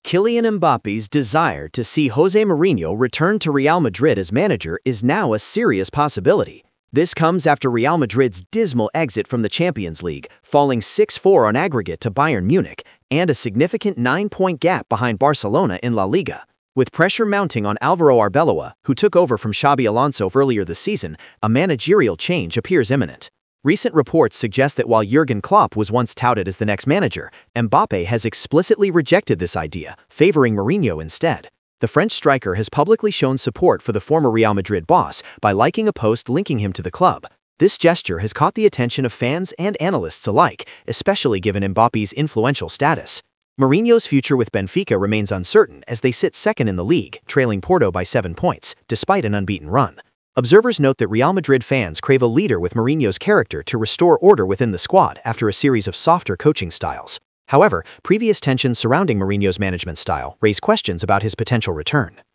Kylian Mbappe's desire to see Jose Mourinho return to Real Madrid as manager is now a serious possibility. This comes after Real Madrid's dismal exit from the Champions League, falling 6-4 on aggregate to Bayern Munich, and a significant 9-point gap behind Barcelona in La Liga. With pressure mounting on Alvaro Arbeloa, who took over from Xabi Alonso earlier this season, a managerial change appears imminent. Recent reports suggest that while Jurgen Klopp was once touted as the next manager, Mbappe has explicitly rejected this idea, favoring Mourinho instead. The French striker has publicly shown support for the former Real Madrid boss by liking a post linking him to the club. This gesture has caught the attention of fans and analysts alike, especially given Mbappe's influential status. Mourinho's future with Benfica remains uncertain as they sit second in the league, trailing Porto by 7 points, despite an unbeaten run. Observers note that Real Madrid fans crave a leader with Mourinho's character to restore order within the squad after a series of softer coaching styles. However, previous tensions surrounding Mourinho's management style raise questions about his potential return.